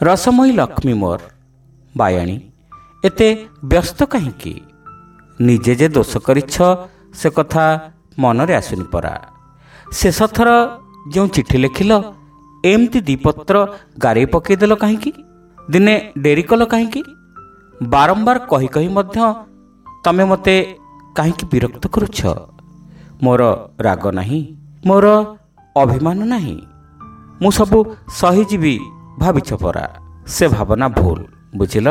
ରସମୟୀ ଲକ୍ଷ୍ମୀ ମୋର ବାୟାଣୀ, ଏତେ ବ୍ୟସ୍ତ କାହିଁକି? ନିଜେ ଯେ ଦୋଷ କରିଛ ସେ କଥା ମନରେ ଆସୁନି ପରା। ଶେଷଥର ଯେଉଁ ଚିଠି ଲେଖିଲ ଏମିତି ଦ୍ୱିପତ୍ର ଗାରେଇ ପକାଇଦେଲ କାହିଁକି? ଦିନେ ଡେରି କଲ କାହିଁକି? ବାରମ୍ବାର କହି କହି ମଧ୍ୟ ତମେ ମୋତେ କାହିଁକି ବିରକ୍ତ କରୁଛ? ମୋର ରାଗ ନାହିଁ, ମୋର ଅଭିମାନ ନାହିଁ, ମୁଁ ସବୁ ସହିଯିବି ଭାବିଛ ପରା। ସେ ଭାବନା ଭୁଲ, ବୁଝିଲ?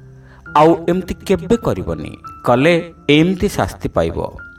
ଆଉ ଏମିତି କେବେ କରିବନି, କଲେ ଏମିତି ଶାସ୍ତି ପାଇବ।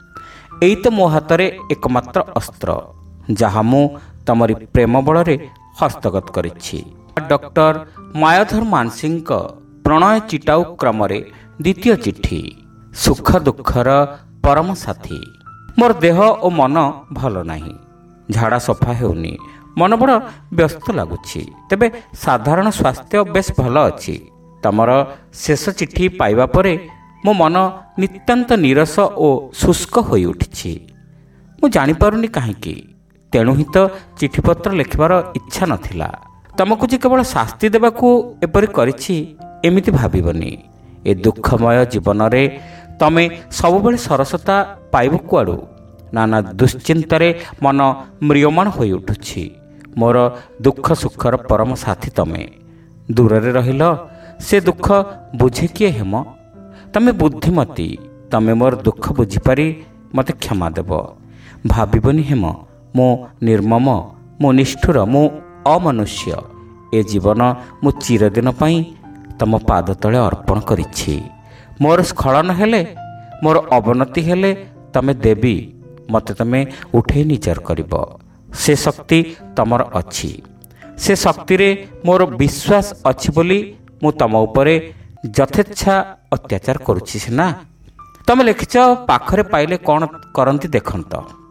ଏଇ ତ ମୋ ହାତରେ ଏକମାତ୍ର ଅସ୍ତ୍ର, ଯାହା ମୁଁ ତମରି ପ୍ରେମ ବଳରେ ହସ୍ତଗତ କରିଛି। ଡକ୍ଟର ମାୟାଧର ମାନସିଂଙ୍କ ପ୍ରଣୟ ଚିଟାଉ କ୍ରମରେ ଦ୍ୱିତୀୟ ଚିଠି। ସୁଖ ଦୁଃଖର ପରମ ସାଥୀ। ମୋର ଦେହ ଓ ମନ ଭଲ ନାହିଁ, ଝାଡ଼ା ସଫା ହେଉନି, ମନ ବଡ଼ ବ୍ୟସ୍ତ ଲାଗୁଛି। ତେବେ ସାଧାରଣ ସ୍ୱାସ୍ଥ୍ୟ ବେଶ ଭଲ ଅଛି। ତମର ଶେଷ ଚିଠି ପାଇବା ପରେ ମୋ ମନ ନିତାନ୍ତ ନିରସ ଓ ଶୁଷ୍କ ହୋଇଉଠିଛି। ମୁଁ ଜାଣିପାରୁନି କାହିଁକି। ତେଣୁ ହିଁ ତ ଚିଠିପତ୍ର ଲେଖିବାର ଇଚ୍ଛା ନଥିଲା। ତମକୁ ଯେ କେବଳ ଶାସ୍ତି ଦେବାକୁ ଏପରି କରିଛି ଏମିତି ଭାବିବନି। ଏ ଦୁଃଖମୟ ଜୀବନରେ ତମେ ସବୁବେଳେ ସରସତା ପାଇବ କୁଆଡ଼ୁ? ନାନା ଦୁଶ୍ଚିନ୍ତାରେ ମନ ମ୍ରିୟମାଣ ହୋଇଉଠୁଛି। ମୋର ଦୁଃଖ ସୁଖର ପରମ ସାଥୀ ତମେ। ଦୂରରେ ରହିଲ, ସେ ଦୁଃଖ ବୁଝେ କିଏ ହେମ? ତମେ ବୁଦ୍ଧିମତୀ, ତମେ ମୋର ଦୁଃଖ ବୁଝିପାରି ମୋତେ କ୍ଷମା ଦେବ। ଭାବିବନି ହେମ ମୁଁ ନିର୍ମମ, ମୁଁ ନିଷ୍ଠୁର, ମୁଁ ଅମନୁଷ୍ୟ। ଏ ଜୀବନ ମୁଁ ଚିରଦିନ ପାଇଁ ତମ ପାଦ ତଳେ ଅର୍ପଣ କରିଛି। ମୋର ସ୍ଖଳନ ହେଲେ, ମୋର ଅବନତି ହେଲେ ତମେ ଦେବୀ, ମୋତେ ତମେ ଉଠେଇ ନିଜର କରିବ। ସେ ଶକ୍ତି ତମର ଅଛି। ସେ ଶକ୍ତିରେ ମୋର ବିଶ୍ୱାସ ଅଛି ବୋଲି ମୁଁ ତମ ଉପରେ ଯଥେଚ୍ଛା ଅତ୍ୟାଚାର କରୁଛି ସିନା। ତମେ ଲେଖିଛ ପାଖରେ ପାଇଲେ କ'ଣ କରନ୍ତି ଦେଖନ୍ତ।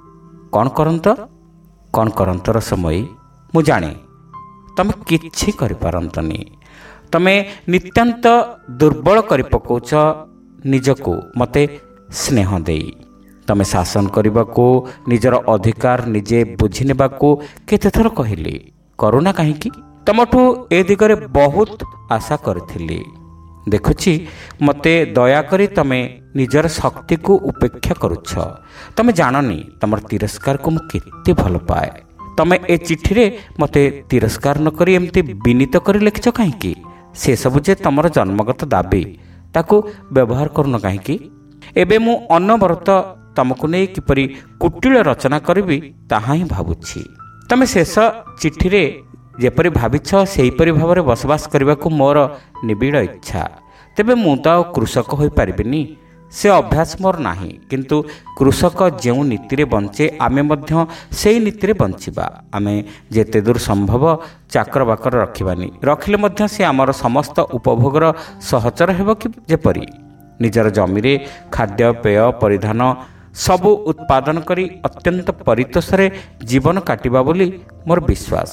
କ'ଣ କରନ୍ତ? କ'ଣ କରନ୍ତ ରସମୟୀ? ମୁଁ ଜାଣେ ତମେ କିଛି କରିପାରନ୍ତନି। ତମେ ନିତାନ୍ତ ଦୁର୍ବଳ କରି ପକାଉଛ ନିଜକୁ ମୋତେ ସ୍ନେହ ଦେଇ। ତମେ ଶାସନ କରିବାକୁ, ନିଜର ଅଧିକାର ନିଜେ ବୁଝି ନେବାକୁ କେତେଥର କହିଲି, କରୁନା କାହିଁକି? ତମଠୁ ଏ ଦିଗରେ ବହୁତ ଆଶା କରିଥିଲି। ଦେଖୁଛି ମୋତେ ଦୟାକରି ତମେ ନିଜର ଶକ୍ତିକୁ ଉପେକ୍ଷା କରୁଛ। ତମେ ଜାଣନି ତମର ତିରସ୍କାରକୁ ମୁଁ କେତେ ଭଲ ପାଏ। ତମେ ଏ ଚିଠିରେ ମୋତେ ତିରସ୍କାର ନ କରି ଏମିତି ବିନୀତ କରି ଲେଖିଛ କାହିଁକି? ସେସବୁ ଯେ ତମର ଜନ୍ମଗତ ଦାବି, ତାକୁ ବ୍ୟବହାର କରୁନ କାହିଁକି? ଏବେ ମୁଁ ଅନବରତ ତମକୁ ନେଇ କିପରି କୁଟିଳ ରଚନା କରିବି ତାହା ହିଁ ଭାବୁଛି। ତମେ ଶେଷ ଚିଠିରେ ଯେପରି ଭାବିଛ ସେହିପରି ଭାବରେ ବସବାସ କରିବାକୁ ମୋର ନିବିଡ଼ ଇଚ୍ଛା। ତେବେ ମୁଁ ତ ଆଉ କୃଷକ ହୋଇପାରିବିନି, ସେ ଅଭ୍ୟାସ ମୋର ନାହିଁ। କିନ୍ତୁ କୃଷକ ଯେଉଁ ନୀତିରେ ବଞ୍ଚେ ଆମେ ମଧ୍ୟ ସେହି ନୀତିରେ ବଞ୍ଚିବା। ଆମେ ଯେତେ ଦୂର ସମ୍ଭବ ଚାକର ବାକର ରଖିବାନି, ରଖିଲେ ମଧ୍ୟ ସେ ଆମର ସମସ୍ତ ଉପଭୋଗର ସହଚର ହେବ କି ଯେପରି। ନିଜର ଜମିରେ ଖାଦ୍ୟପେୟ ପରିଧାନ ସବୁ ଉତ୍ପାଦନ କରି ଅତ୍ୟନ୍ତ ପରିତୋଷରେ ଜୀବନ କାଟିବା ବୋଲି ମୋର ବିଶ୍ୱାସ।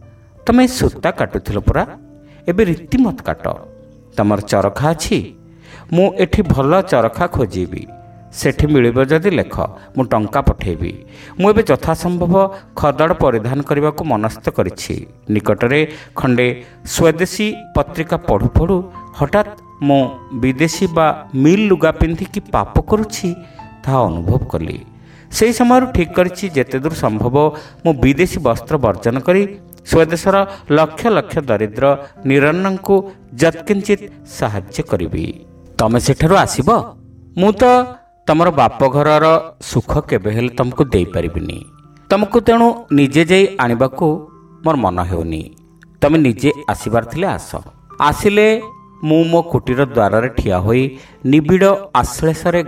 ତମେ ସୂତା କାଟୁଥିଲ ପରା, ଏବେ ରୀତିମତ କାଟ। ତମର ଚରଖା ଅଛି? ମୁଁ ଏଠି ଭଲ ଚରଖା ଖୋଜିବି। ସେଠି ମିଳିବ ଯଦି ଲେଖ, ମୁଁ ଟଙ୍କା ପଠାଇବି। ମୁଁ ଏବେ ଯଥାସମ୍ଭବ ଖଦଡ଼ ପରିଧାନ କରିବାକୁ ମନସ୍ଥ କରିଛି। ନିକଟରେ ଖଣ୍ଡେ ସ୍ୱଦେଶୀ ପତ୍ରିକା ପଢ଼ୁ ପଢ଼ୁ ହଠାତ୍ ମୁଁ ବିଦେଶୀ ବା ମିଲ୍ ଲୁଗା ପିନ୍ଧିକି ପାପ କରୁଛି ତାହା ଅନୁଭବ କଲି। ସେହି ସମୟରୁ ଠିକ୍ କରିଛି ଯେତେ ଦୂର ସମ୍ଭବ ମୁଁ ବିଦେଶୀ ବସ୍ତ୍ର ବର୍ଜନ କରି ସ୍ୱଦେଶର ଲକ୍ଷ ଲକ୍ଷ ଦରିଦ୍ର ନିରନ୍ନଙ୍କୁ ଯତ୍କିଞ୍ଚିତ୍ ସାହାଯ୍ୟ କରିବି। ତମେ ସେଠାରୁ ଆସିବ? ମୁଁ ତ ତମର ବାପଘରର ସୁଖ କେବେ ହେଲେ ତମକୁ ଦେଇପାରିବିନି। ତମକୁ ତେଣୁ ନିଜେ ଯାଇ ଆଣିବାକୁ ମୋର ମନ ହେଉନି। ତମେ ନିଜେ ଆସିବାର ଥିଲେ ଆସ। ଆସିଲେ ମୁଁ ମୋ କୁଟୀର ଦ୍ୱାରରେ ଠିଆ ହୋଇ ନିବିଡ଼ ଆଶ୍ଳେଷରେ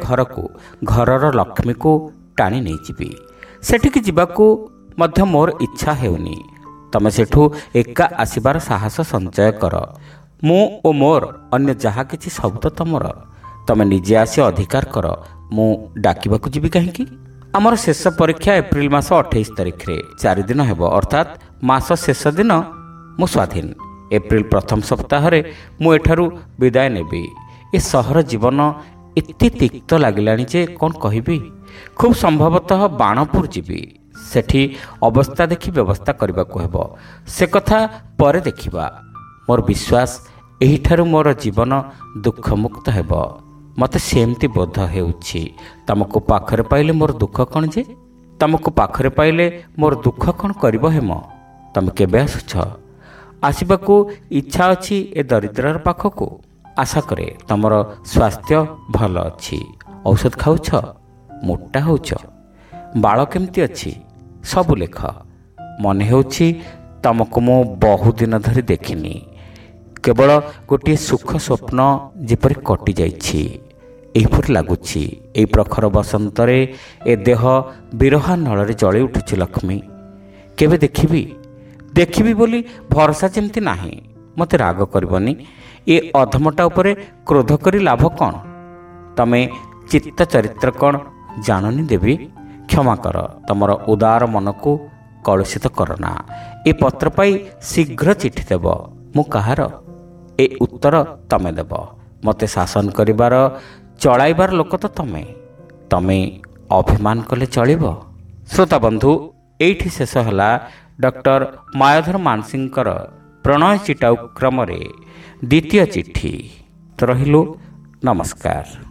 ଘରର ଲକ୍ଷ୍ମୀକୁ ଟାଣି ନେଇଯିବି। ସେଠିକି ଯିବାକୁ ମଧ୍ୟ ମୋର ଇଚ୍ଛା ହେଉନି। ତମେ ସେଠୁ ଏକା ଆସିବାର ସାହସ ସଞ୍ଚୟ କର। ମୁଁ ଓ ମୋର ଅନ୍ୟ ଯାହା କିଛି ସବୁ ତ ତମର। ତମେ ନିଜେ ଆସି ଅଧିକାର କର। ମୁଁ ଡାକିବାକୁ ଯିବି କାହିଁକି? ଆମର ଶେଷ ପରୀକ୍ଷା ଏପ୍ରିଲ ମାସ 28 ତାରିଖରେ, 4 ଦିନ ହେବ, ଅର୍ଥାତ୍ ମାସ ଶେଷ ଦିନ ମୁଁ ସ୍ୱାଧୀନ। ଏପ୍ରିଲ ପ୍ରଥମ ସପ୍ତାହରେ ମୁଁ ଏଠାରୁ ବିଦାୟ ନେବି। ଏ ସହର ଜୀବନ ଏତେ ତିକ୍ତ ଲାଗିଲାଣି ଯେ କ'ଣ କହିବି। ଖୁବ୍ ସମ୍ଭବତଃ ବାଣପୁର ଯିବି। ସେଠି ଅବସ୍ଥା ଦେଖି ବ୍ୟବସ୍ଥା କରିବାକୁ ହେବ। ସେ କଥା ପରେ ଦେଖିବା। ମୋର ବିଶ୍ୱାସ ଏହିଠାରୁ ମୋର ଜୀବନ ଦୁଃଖମୁକ୍ତ ହେବ। ମୋତେ ସେମିତି ବୋଧ ହେଉଛି। ତମକୁ ପାଖରେ ପାଇଲେ ମୋର ଦୁଃଖ କ'ଣ ଯେ? ତମକୁ ପାଖରେ ପାଇଲେ ମୋର ଦୁଃଖ କ'ଣ କରିବ ହେମ? ତମେ କେବେ ଆସୁଛ? ଆସିବାକୁ ଇଚ୍ଛା ଅଛି ଏ ଦରିଦ୍ରର ପାଖକୁ। ଆଶା କରେ ତମର ସ୍ୱାସ୍ଥ୍ୟ ଭଲ ଅଛି। ଔଷଧ ଖାଉଛ? ମୋଟା ହେଉଛ? ବାଳ କେମିତି ଅଛି? ସବୁ ଲେଖ। ମନେ ହେଉଛି ତମକୁ ମୁଁ ବହୁଦିନ ଧରି ଦେଖିନି। କେବଳ ଗୋଟିଏ ସୁଖ ସ୍ୱପ୍ନ ଯେପରି କଟିଯାଇଛି ଏହିପରି ଲାଗୁଛି। ଏହି ପ୍ରଖର ବସନ୍ତରେ ଏ ଦେହ ବିରହା ନଳରେ ଜଳି ଉଠୁଛି। ଲକ୍ଷ୍ମୀ, କେବେ ଦେଖିବି ବୋଲି ଭରସା ଯେମିତି ନାହିଁ। ମୋତେ ରାଗ କରିବନି। ଏ ଅଧମଟା ଉପରେ କ୍ରୋଧ କରି ଲାଭ କ'ଣ? ତମେ ଚିତ୍ତ ଚରିତ୍ର କ'ଣ ଜାଣନି ଦେବୀ? କ୍ଷମା କର, ତମର ଉଦାର ମନକୁ କଳୁଷିତ କରନା। ଏ ପତ୍ର ପାଇ ଶୀଘ୍ର ଚିଠି ଦେବ। ମୁଁ କାହାର? ଏ ଉତ୍ତର ତମେ ଦେବ। ମୋତେ ଶାସନ କରିବାର ଚଳାଇବାର ଲୋକ ତ ତମେ ଅଭିମାନ କଲେ ଚଳିବ। ଶ୍ରୋତାବନ୍ଧୁ, ଏଇଠି ଶେଷ ହେଲା ଡକ୍ଟର ମାୟାଧର ମାନସିଂଙ୍କର ପ୍ରଣୟ ଚିଟାଉ କ୍ରମରେ ଦ୍ୱିତୀୟ ଚିଠି। ରହିଲୁ, ନମସ୍କାର।